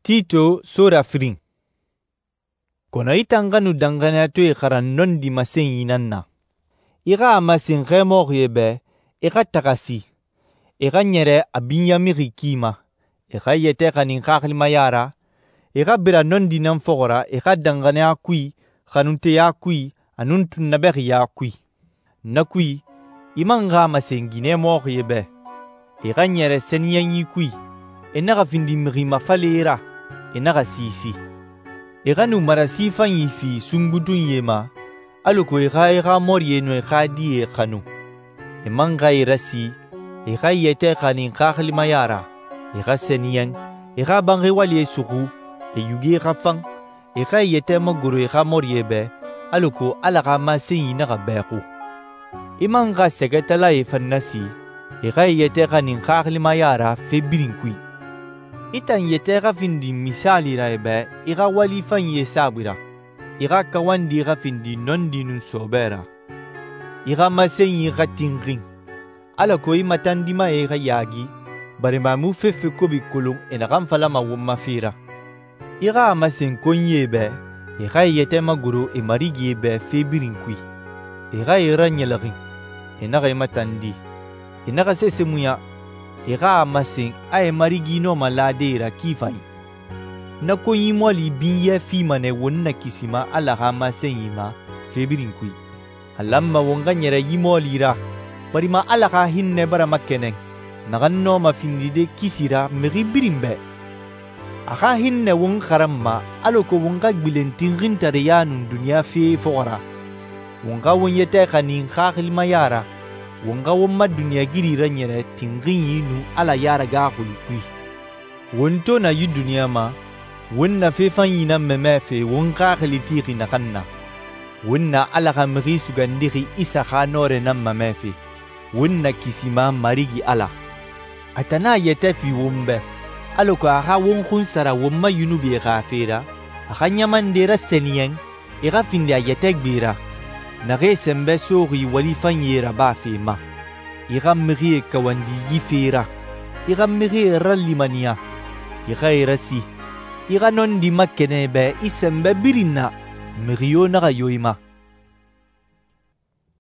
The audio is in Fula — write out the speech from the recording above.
Tito sura firin. Kono itanganu dangana to ikaran non di masen yinanna. Ika amasen remor yebe, ika takasi. Ika nyere abinyamiri kima. Ika yete kanin kaklima yara. Ika bira non di namfogora, ika dangane akui, kanunte ya kui, anuntun naberi ya kui. Nakui, imanga amasen gine mor yebe. Ika nyere senyanyi kui. Enaka findi mirima falera. Enaka sisi. Eka nu marasi fanyi fi sungbutun yema. Aluko eka mori eno eka di ekanu. Emanga irasi. Eka yete kanin kaklima yara. Eka senyen. Eka bange wali esuku. Eyugi eka fang. Eka yete maguru eka mori ebe. Aluko alaka masenyi naka beku. Imanga seketala efannasi. Eka yete kanin kaklima yara febirinkui. Itan yetega findi misali ra ebe, ika wali fanye sabira. Ika kawandi ika findi nondi nun sobera. Ika masenyi ika tingring. Ala ko imatandima ika yagi, barima mu fefe kobi kulung enakam falama wumafira. Ika amasen konye ebe, ika yete maguru emarigi ebe febirinkui. Ika ira nyelaging, enaka imatandi. Enaka sesemuya. Ika amasen aye marigi no maladera kifai. Na konyi mwali binye fimane wonna kisima ala amasen yima febirinkui. Alamma wonga nyere yimoli ra. Barima ala hinne bara makeneng. Naganno mafindide kisira meri birimbe. Aka hinne wong karamma aloko wonga gbilentin tare yanun dunia fe fogara. Wonga wonyete kanin khakilma yara. Wonga womma dunia giri ranyere tingin yinu ala yara gahuli kui. Wonto na yu dunia ma, wonna fefan yina memefe wonga kalitiri na kanna. Wonna ala kamri sugandiri isa khanore na memefe. Wonna kisima marigi ala. Atana yetefi wombe. Aloko aha wonkun sara womma yunu bi gafera. Aha nyamandera senyen, ira finde yetek bira. Nare sembe sori wali fanyera ba fema. Ira miri kawandi yifera. Ira miri rallimania. Ira irasi. Ira non di makenebe isembe birina. Mirio nara yoima.